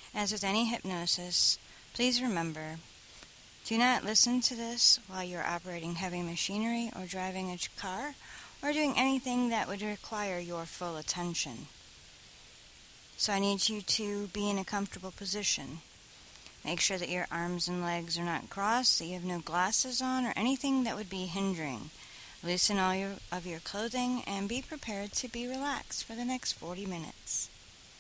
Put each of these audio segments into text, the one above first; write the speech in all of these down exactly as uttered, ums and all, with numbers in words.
As with any hypnosis, please remember, do not listen to this while you're operating heavy machinery or driving a car or doing anything that would require your full attention. So I need you to be in a comfortable position. Make sure that your arms and legs are not crossed, that you have no glasses on or anything that would be hindering. Loosen all your, of your clothing and be prepared to be relaxed for the next forty minutes.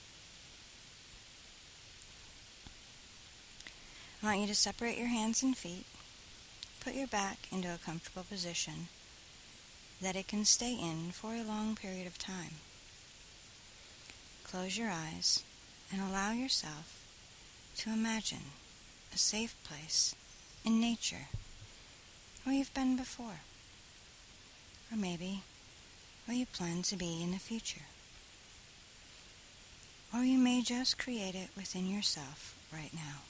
I want you to separate your hands and feet. Put your back into a comfortable position that it can stay in for a long period of time. Close your eyes and allow yourself to imagine a safe place in nature where you've been before, or maybe where you plan to be in the future. Or you may just create it within yourself right now.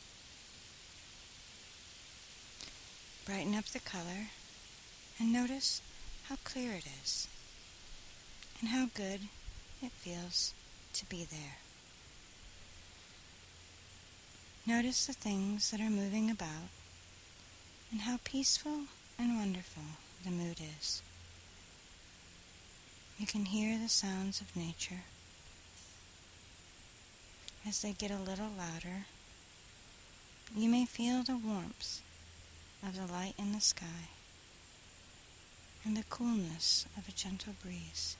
Brighten up the color and notice how clear it is and how good it feels to be there. Notice the things that are moving about and how peaceful and wonderful the mood is. You can hear the sounds of nature. As they get a little louder, you may feel the warmth of the light in the sky and the coolness of a gentle breeze.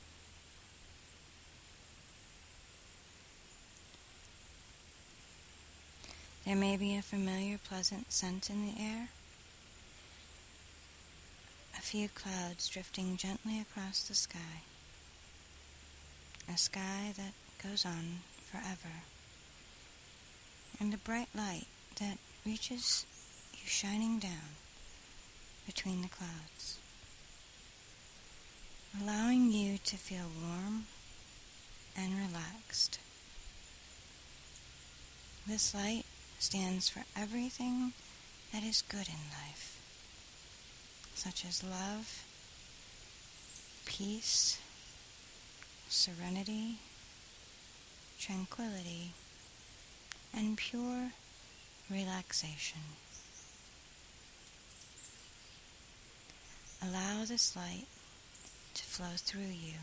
There may be a familiar pleasant scent in the air, a few clouds drifting gently across the sky, a sky that goes on forever, and a bright light that reaches you shining down between the clouds, allowing you to feel warm and relaxed. This light stands for everything that is good in life, such as love, peace, serenity, tranquility, and pure relaxation. Allow this light to flow through you,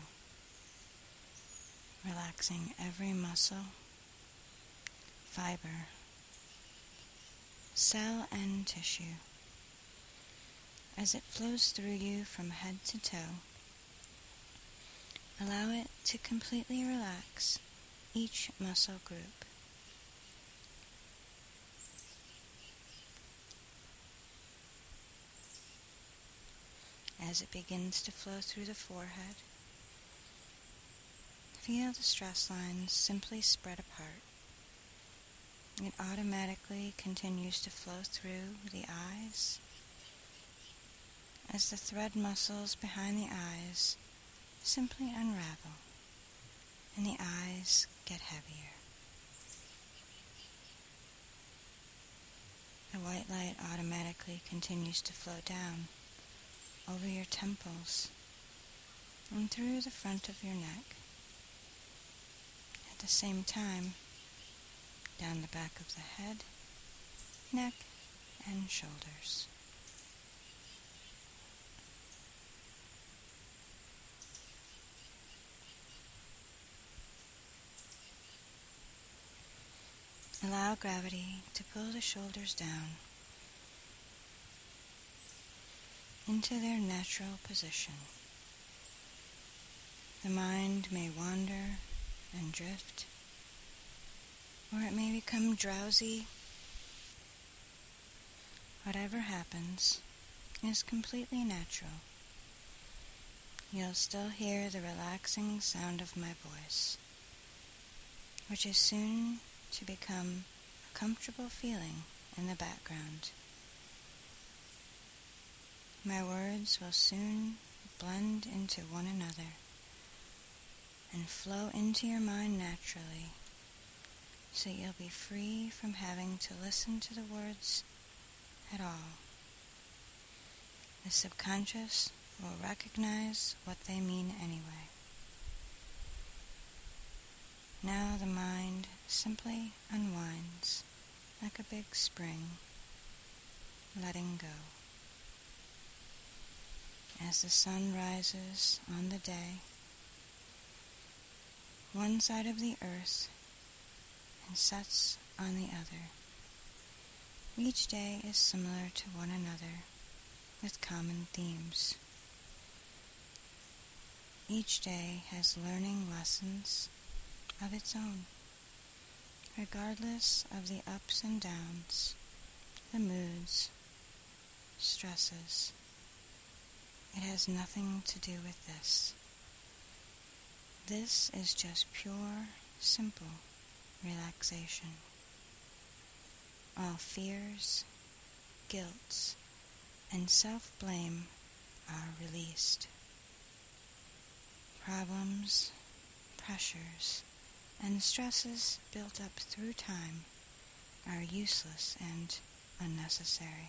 relaxing every muscle, fiber, cell, and tissue. As it flows through you from head to toe, allow it to completely relax each muscle group. As it begins to flow through the forehead, feel the stress lines simply spread apart. It automatically continues to flow through the eyes as the thread muscles behind the eyes simply unravel and the eyes get heavier. The white light automatically continues to flow down over your temples and through the front of your neck. At the same time, down the back of the head, neck, and shoulders. Allow gravity to pull the shoulders down into their natural position. The mind may wander and drift, or it may become drowsy. Whatever happens is completely natural. You'll still hear the relaxing sound of my voice, which is soon to become a comfortable feeling in the background. My words will soon blend into one another and flow into your mind naturally, so you'll be free from having to listen to the words at all. The subconscious will recognize what they mean anyway. Now the mind simply unwinds like a big spring, letting go. As the sun rises on the day, one side of the earth and sets on the other. Each day is similar to one another with common themes. Each day has learning lessons of its own, regardless of the ups and downs, the moods, stresses. It has nothing to do with this. This is just pure, simple relaxation. All fears, guilt, and self-blame are released. Problems, pressures, and stresses built up through time are useless and unnecessary.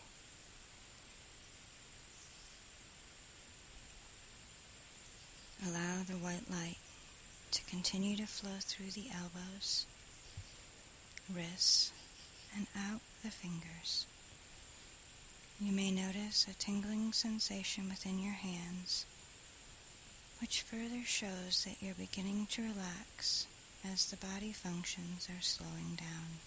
Allow the white light to continue to flow through the elbows, wrists, and out the fingers. You may notice a tingling sensation within your hands, which further shows that you're beginning to relax as the body functions are slowing down.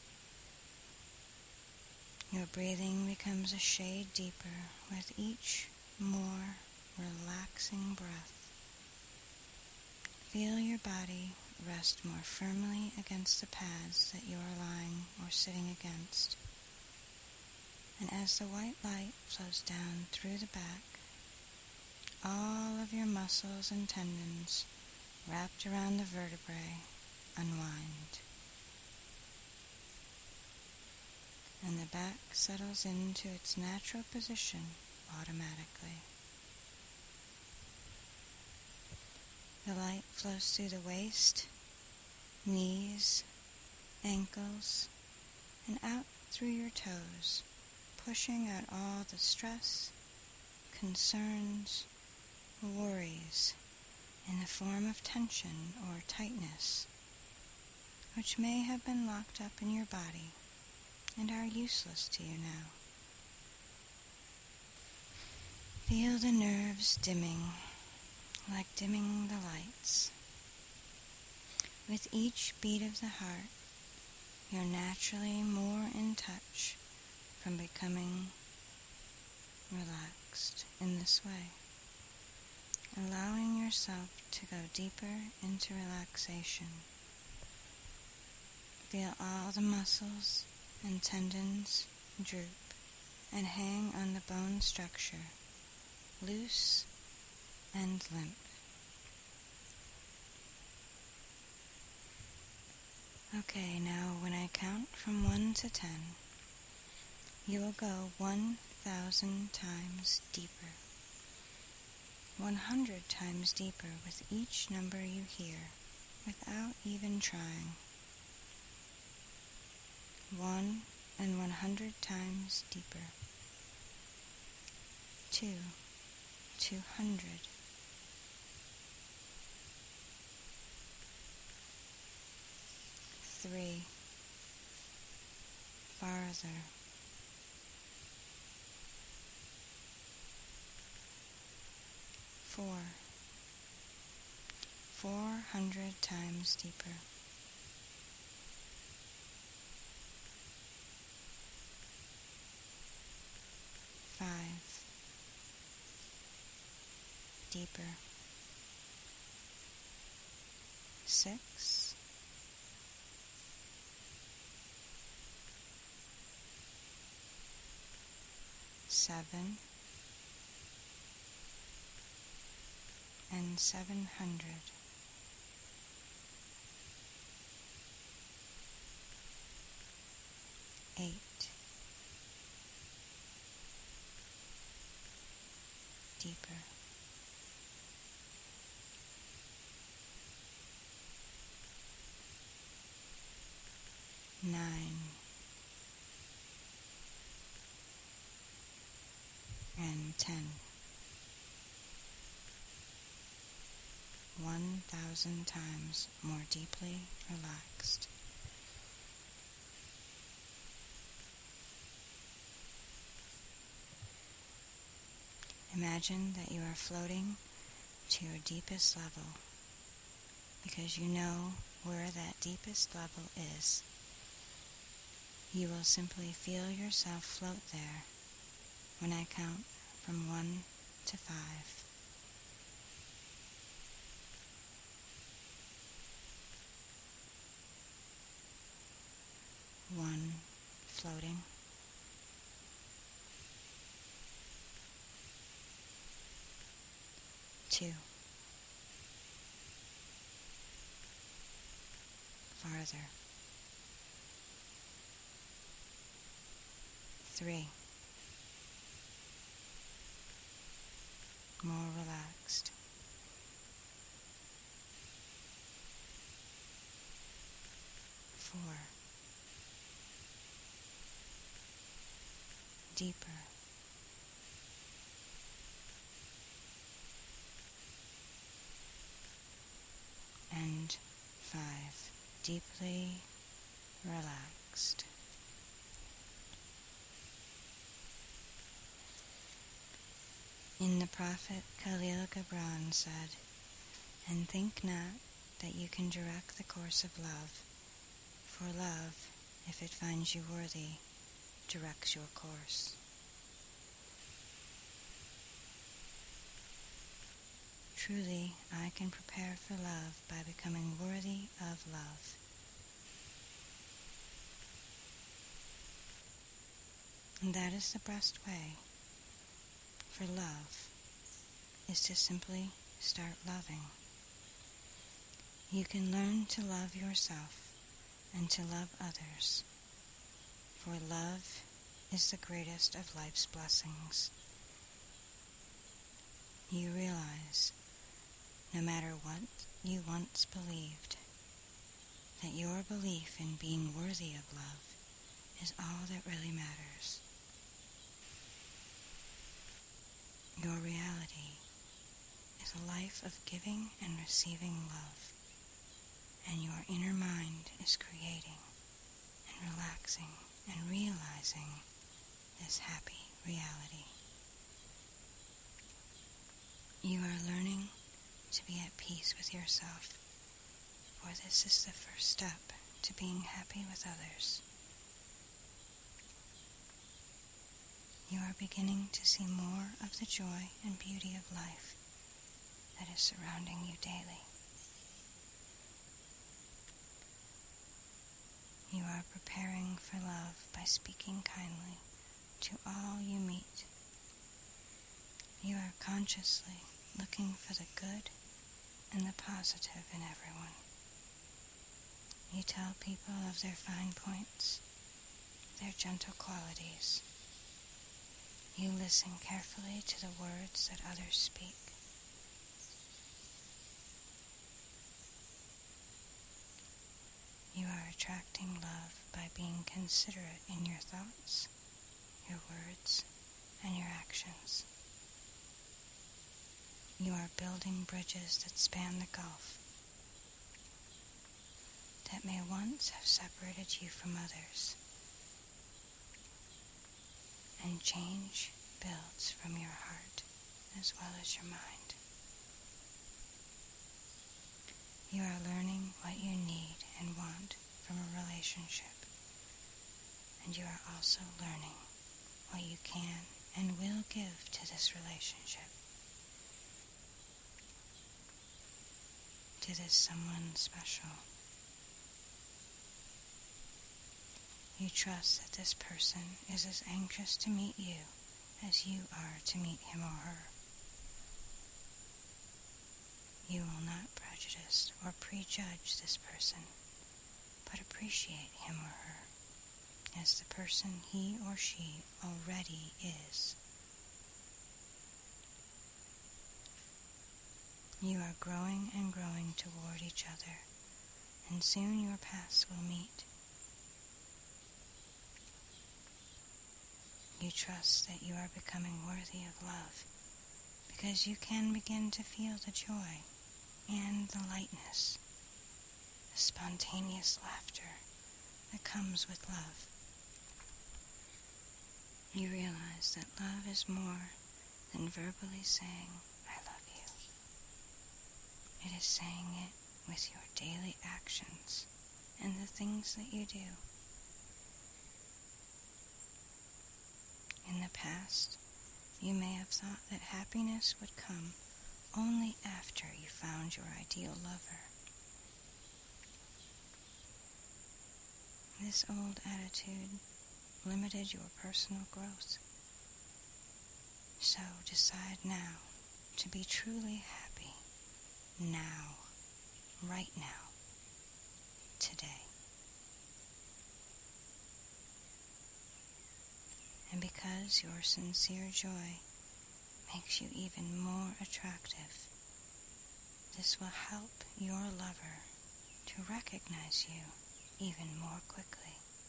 Your breathing becomes a shade deeper with each more relaxing breath. Feel your body rest more firmly against the pads that you are lying or sitting against. And as the white light flows down through the back, all of your muscles and tendons wrapped around the vertebrae unwind. And the back settles into its natural position automatically. The light flows through the waist, knees, ankles, and out through your toes, pushing out all the stress, concerns, worries in the form of tension or tightness, which may have been locked up in your body and are useless to you now. Feel the nerves dimming, like dimming the lights. With each beat of the heart, you're naturally more in touch from becoming relaxed in this way, allowing yourself to go deeper into relaxation. Feel all the muscles and tendons droop and hang on the bone structure, loose and limp. Okay, now when I count from one to ten, you will go one thousand times deeper, one hundred times deeper with each number you hear, without even trying. One and one hundred times deeper. Two, two hundred. Three, farther. Four, four hundred times deeper. Five, deeper. Six, seven, and seven hundred. Eight, deeper. Nine, and ten. one thousand times more deeply relaxed. Imagine that you are floating to your deepest level because you know where that deepest level is. You will simply feel yourself float there when I count from one to five. One, floating. Two, farther. Three, more relaxed. Four, deeper. And five, deeply relaxed. In the Prophet Khalil Gibran said, "And think not that you can direct the course of love, for love, if it finds you worthy, directs your course." Truly, I can prepare for love by becoming worthy of love. And that is the best way for love, is to simply start loving. You can learn to love yourself and to love others, for love is the greatest of life's blessings. You realize, no matter what you once believed, that your belief in being worthy of love is all that really matters. Your reality is a life of giving and receiving love, and your inner mind is creating and relaxing and realizing this happy reality. You are learning to be at peace with yourself, for this is the first step to being happy with others. You are beginning to see more of the joy and beauty of life that is surrounding you daily. You are preparing for love by speaking kindly to all you meet. You are consciously looking for the good and the positive in everyone. You tell people of their fine points, their gentle qualities. You listen carefully to the words that others speak. You are attracting love by being considerate in your thoughts, your words, and your actions. You are building bridges that span the gulf that may once have separated you from others. And change builds from your heart as well as your mind. You are learning what you need and want from a relationship, and you are also learning what you can and will give to this relationship, to this someone special. You trust that this person is as anxious to meet you as you are to meet him or her. You will not prejudice or prejudge this person, but appreciate him or her as the person he or she already is. You are growing and growing toward each other, and soon your paths will meet. You trust that you are becoming worthy of love because you can begin to feel the joy and the lightness, the spontaneous laughter that comes with love. You realize that love is more than verbally saying, I love you. It is saying it with your daily actions and the things that you do. In the past, you may have thought that happiness would come only after you found your ideal lover. This old attitude limited your personal growth. So decide now to be truly happy, now, right now, today. And because your sincere joy makes you even more attractive, this will help your lover to recognize you even more quickly.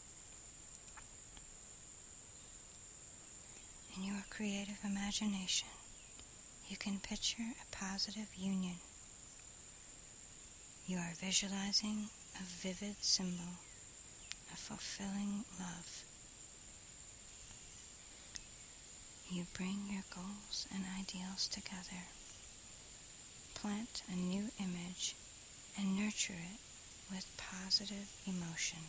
In your creative imagination, you can picture a positive union. You are visualizing a vivid symbol of fulfilling love. You bring your goals and ideals together, plant a new image, and nurture it with positive emotion.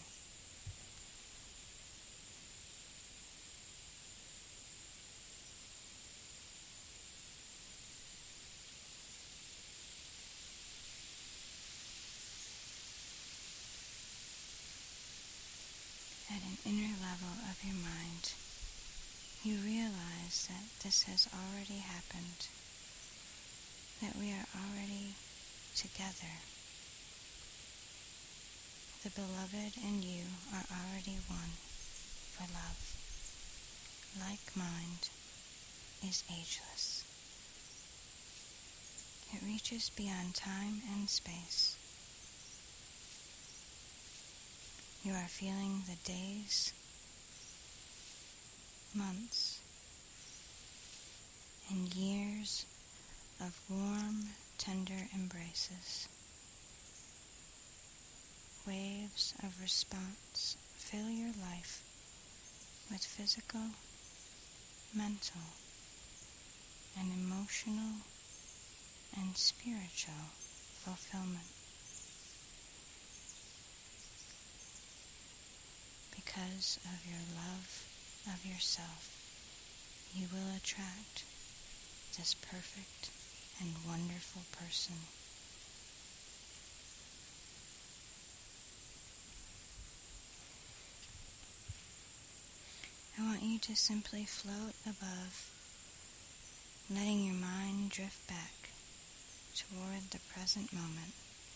At an inner level of your mind, you realize that this has already happened, that we are already together. The beloved and you are already one, for love, like mind, is ageless. It reaches beyond time and space. You are feeling the days, months, and years of warm, tender embraces. Waves of response fill your life with physical, mental, and emotional and spiritual fulfillment. Because of your love of yourself, you will attract this perfect and wonderful person. I want you to simply float above, letting your mind drift back toward the present moment.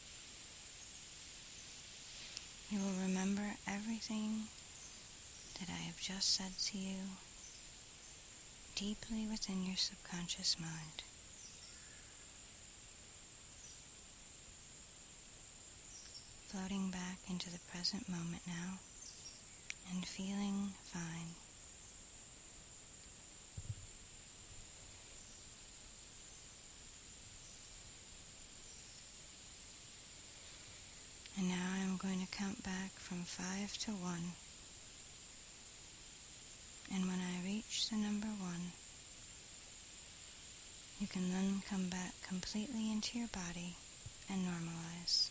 You will remember everything that I have just said to you deeply within your subconscious mind. Floating back into the present moment now and feeling fine. And now I'm going to count back from five to one. And when I reach the number one, you can then come back completely into your body and normalize.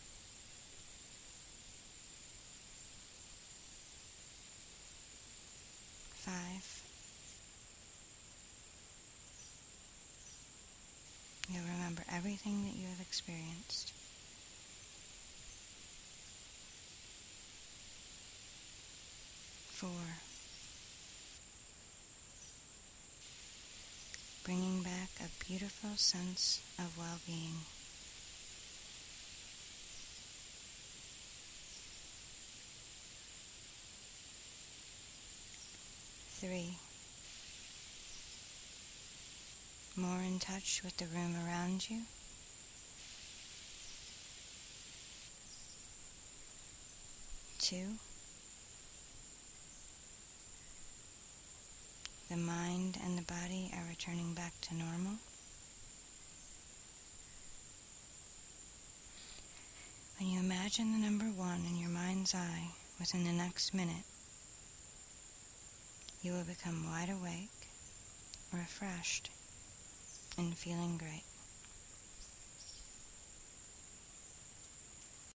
Five. You'll remember everything that you have experienced. Four. Bringing back a beautiful sense of well-being. Three. More in touch with the room around you. Two. The mind and the body are returning back to normal. and you imagine the number one in your mind's eye within the next minute, you will become wide awake, refreshed, and feeling great.